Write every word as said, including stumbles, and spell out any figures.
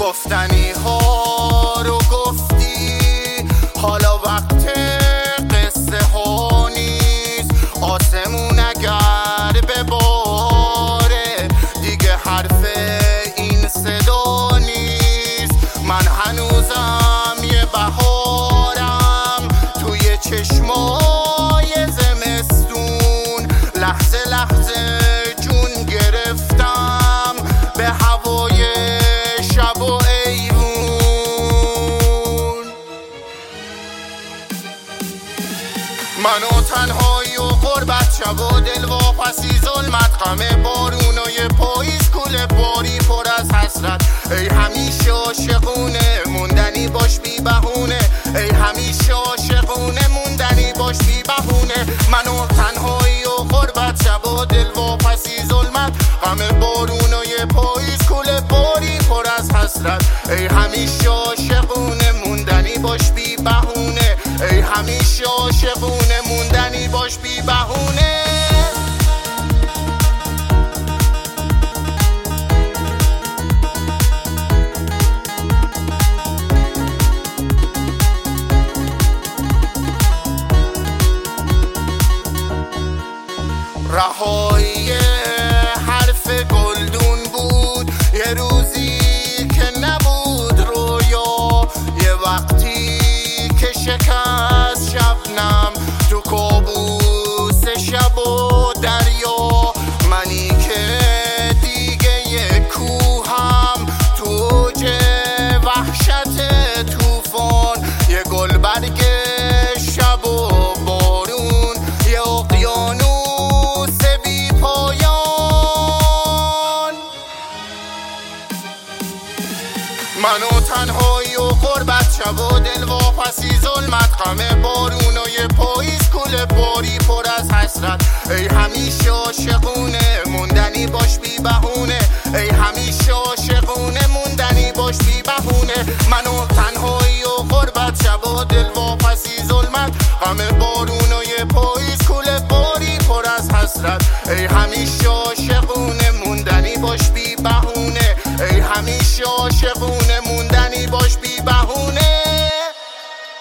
گفتنی ها رو گفتی، حالا وقت قصه ها نیست. آسمون اگر بباره دیگه حرف این صدا نیست. من هنوزم یه بهارم توی چشمای زمستون، لحظه لحظه جون گرفتم به هوای شب و ایوون. منو تنهایی و غربت، شب و دل واپسی ظلمت، غم بارونای پاییز، کوله باری پر از حسرت. ای همیشه عاشقونه موندنی باش بی بهونه، ای همیشه عاشقونه موندنی باش بی بهونه. منو تنهایی و غربت، شب و دل واپسی ظلمت، غم بارونای پاییز، کوله باری پر از حسرت. ای همیشه عاشقونه موندنی باش بی بهونه، ای همیشه عاشقونه موندنی باش بی بهونه. رهایی حرف گلدون بود یه روزی که نبود رویا، یه وقتی که شکست شبنم تو کابوس شب و دریا. منی که دیگه یه کوهم تو اوج وحشت توفان، یه گل برگ شب و بارون، یه اقیانوس بی پایان. منو تنهایی و غربت، شب و دل واپسی ظلمت، غم بارونای پاییز، کوله باری پر از حسرت. ای همیشه عاشقونه موندنی باش بی بهونه، ای همیشه عاشقونه موندنی باش بی بهونه. منو تنهایی و غربت، شب و دل واپسی ظلمت، غم بارونای پاییز، کوله باری پر از حسرت. ای همیشه عاشقونه موندنی باش بی بهونه، ای همیشه عاشقونه